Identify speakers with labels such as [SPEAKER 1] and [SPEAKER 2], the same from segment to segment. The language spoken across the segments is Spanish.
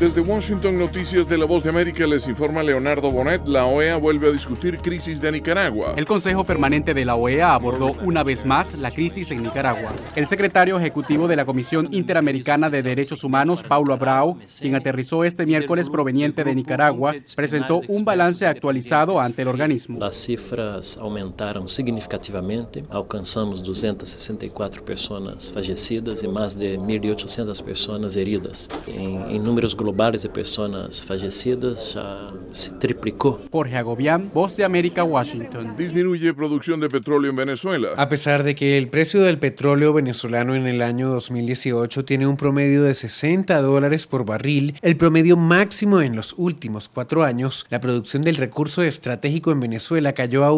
[SPEAKER 1] Desde Washington, noticias de La Voz de América, les informa Leonardo Bonet. La OEA vuelve a discutir crisis de Nicaragua.
[SPEAKER 2] El Consejo Permanente de la OEA abordó una vez más la crisis en Nicaragua. El secretario ejecutivo de la Comisión Interamericana de Derechos Humanos, Paulo Abrao, quien aterrizó este miércoles proveniente de Nicaragua, presentó un balance actualizado ante el organismo.
[SPEAKER 3] Las cifras aumentaron significativamente. Alcanzamos 264 personas fallecidas y más de 1.800 personas heridas. En números globales de personas fallecidas ya se triplicó.
[SPEAKER 2] Jorge Agobián, Voz de América, Washington.
[SPEAKER 1] Disminuye producción de petróleo en Venezuela.
[SPEAKER 4] A pesar de que el precio del petróleo venezolano en el año 2018 tiene un promedio de $60 por barril, el promedio máximo en los últimos 4 años, la producción del recurso estratégico en Venezuela cayó a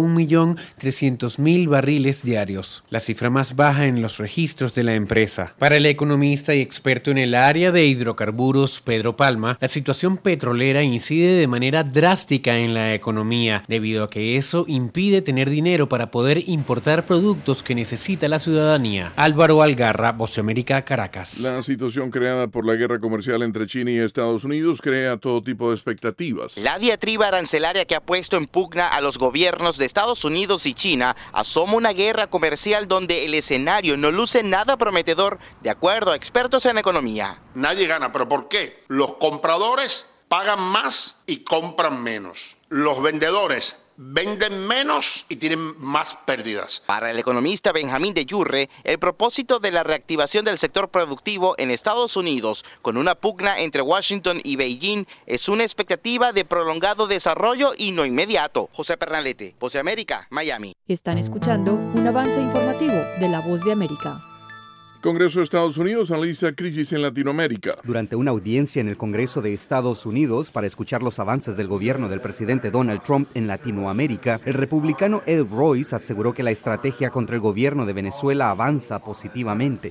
[SPEAKER 4] 1.300.000 barriles diarios, la cifra más baja en los registros de la empresa. Para el economista y experto en el área de hidrocarburos, Pedro Palma, la situación petrolera incide de manera drástica en la economía, debido a que eso impide tener dinero para poder importar productos que necesita la ciudadanía. Álvaro Algarra, Voz de América, Caracas.
[SPEAKER 1] La situación creada por la guerra comercial entre China y Estados Unidos crea todo tipo de expectativas.
[SPEAKER 5] La diatriba arancelaria que ha puesto en pugna a los gobiernos de Estados Unidos y China asoma una guerra comercial donde el escenario no luce nada prometedor, de acuerdo a expertos en economía.
[SPEAKER 6] Nadie gana, ¿pero por qué? Los compradores pagan más y compran menos. Los vendedores venden menos y tienen más pérdidas.
[SPEAKER 5] Para el economista Benjamín de Yurre, el propósito de la reactivación del sector productivo en Estados Unidos con una pugna entre Washington y Beijing es una expectativa de prolongado desarrollo y no inmediato. José Pernalete, Voz de América, Miami.
[SPEAKER 7] Están escuchando un avance informativo de La Voz de América.
[SPEAKER 1] Congreso de Estados Unidos analiza crisis en Latinoamérica.
[SPEAKER 8] Durante una audiencia en el Congreso de Estados Unidos para escuchar los avances del gobierno del presidente Donald Trump en Latinoamérica, el republicano Ed Royce aseguró que la estrategia contra el gobierno de Venezuela avanza positivamente.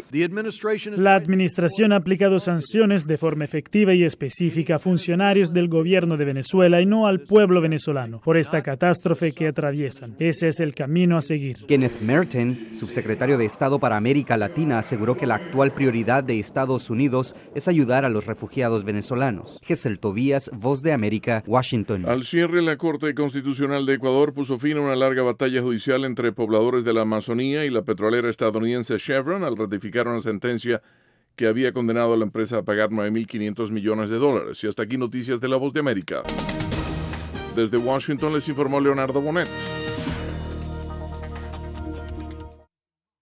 [SPEAKER 9] La administración ha aplicado sanciones de forma efectiva y específica a funcionarios del gobierno de Venezuela y no al pueblo venezolano por esta catástrofe que atraviesan. Ese es el camino a seguir.
[SPEAKER 8] Kenneth Merten, subsecretario de Estado para América Latina, aseguró que la actual prioridad de Estados Unidos es ayudar a los refugiados venezolanos. Gesell Tobías, Voz de América, Washington.
[SPEAKER 1] Al cierre, la Corte Constitucional de Ecuador puso fin a una larga batalla judicial entre pobladores de la Amazonía y la petrolera estadounidense Chevron al ratificar una sentencia que había condenado a la empresa a pagar $9.500 millones. Y hasta aquí noticias de La Voz de América. Desde Washington les informó Leonardo Bonet.